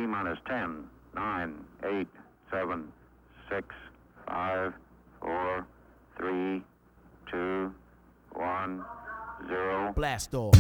minus 10, 9, 8, 7, 6, 5, 4, 3, 2, 1, 0. Blast off.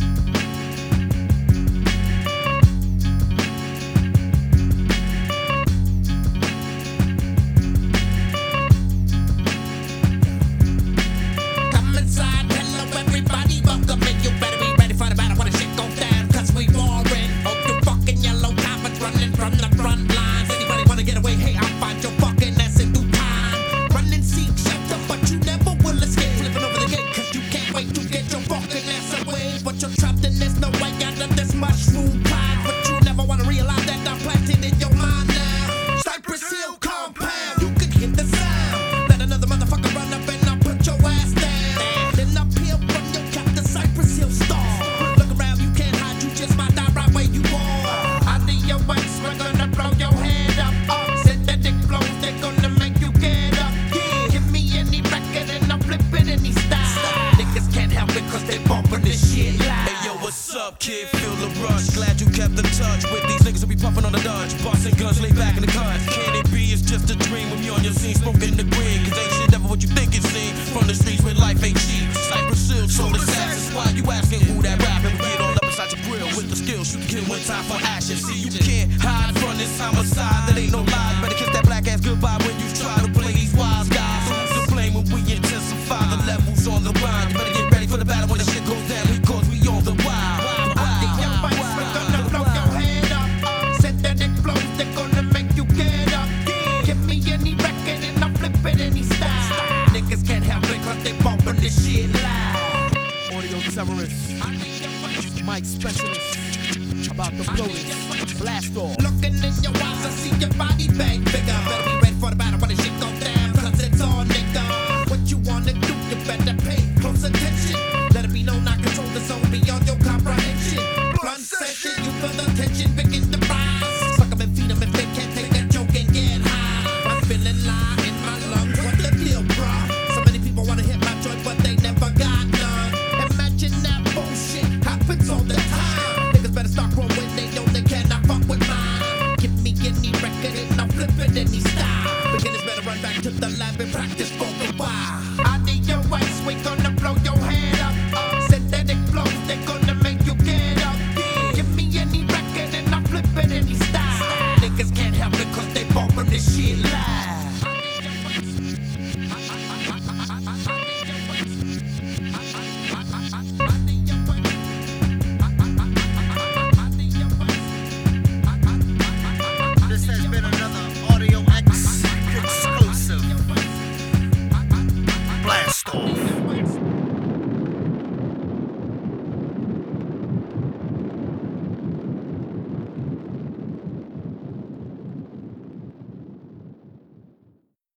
Kid, feel the rush. Glad you kept in touch with these niggas who be puffin' on the Dutch. Bustin' guns, lay back in the cut. Can it be? It's just a dream when you on your scene, smoking the green. Cause ain't shit ever what you think it seems. From the streets where life ain't cheap. Cypress Hill, sold assassins. Why you asking who that rapping? Get all up inside your grill with the skills. Shoot the kill when time for action. See, you can't hide from this homicide. That ain't no lie. Better kiss that black ass goodbye when you try to play these wise guys. Who's to blame when we intensify the levels on the line? You better get ready for the battle when the shit goes down. Because we on the wild. Mike Specialist about the blowers. Blast off. Looking in your eyes, I see your body bang bigger. Better be ready for the battle when the shit go down. Cause it's all nigga. What you wanna do, you better pay close attention. Let it be known I control the zone beyond your comprehension. Blunt session, you feel the tension, begin to rise. Suck 'em and feed 'em if they can't take that joke and get high. I'm feeling live in my lungs, what the deal, bruh? So many people wanna hit my joint, but they never got none. Imagine that bullshit happens all the time. Niggas better start growing when they know they cannot fuck with mine. Give me any record and I'll flip it any style. Beginners better run back to the lab and